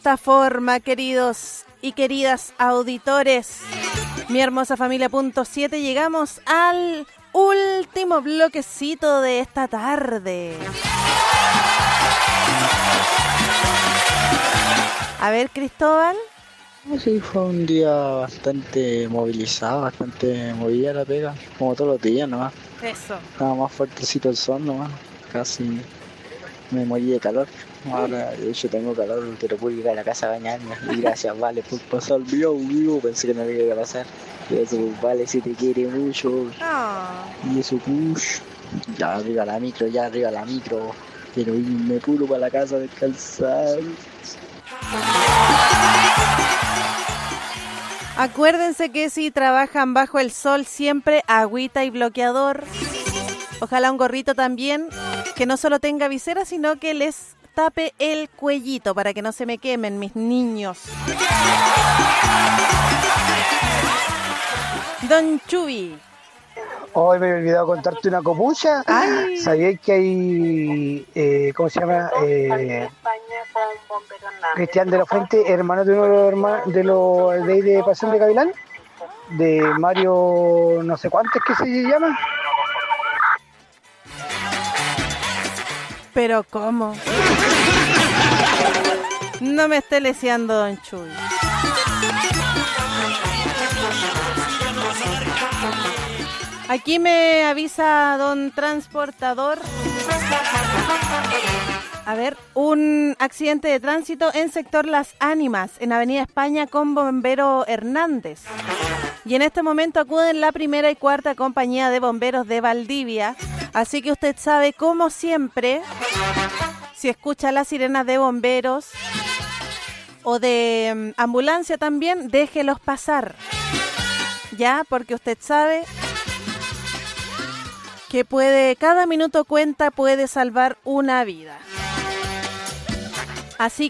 esta forma, queridos y queridas auditores, Mi Hermosa Familia.7, llegamos al último bloquecito de esta tarde. A ver, Cristóbal. Sí, fue un día bastante movilizado, bastante movida la pega, como todos los días nomás. Eso. Estaba más fuertecito el sol nomás, casi me morí de calor. Ahora de hecho tengo calor, pero pude ir a la casa a bañarme. Y gracias, Vale, por pasar vivo. Pensé que no me iba a pasar. Y eso, Vale, si te quiere mucho. Oh. Y eso, push. Ya arriba la micro. Pero irme puro para la casa a descansar. Acuérdense que si trabajan bajo el sol, siempre agüita y bloqueador. Ojalá un gorrito también, que no solo tenga visera, sino que les tape el cuellito para que no se me quemen, mis niños. Don Chuy. Hoy me he olvidado contarte una copucha. ¿Sabíais que hay, ¿cómo se llama? Cristian de la Fuente, hermano de uno de los de Pasión de Gavilán, de Mario no sé cuántos que se llama. Pero ¿cómo? No me esté leseando, don Chuy. Aquí me avisa don transportador. A ver, un accidente de tránsito en sector Las Ánimas, en Avenida España con bombero Hernández. Y en este momento acuden la primera y cuarta compañía de bomberos de Valdivia. Así que usted sabe, como siempre, si escucha las sirenas de bomberos o de ambulancia también, déjelos pasar. Ya, porque usted sabe que cada minuto cuenta, puede salvar una vida. Así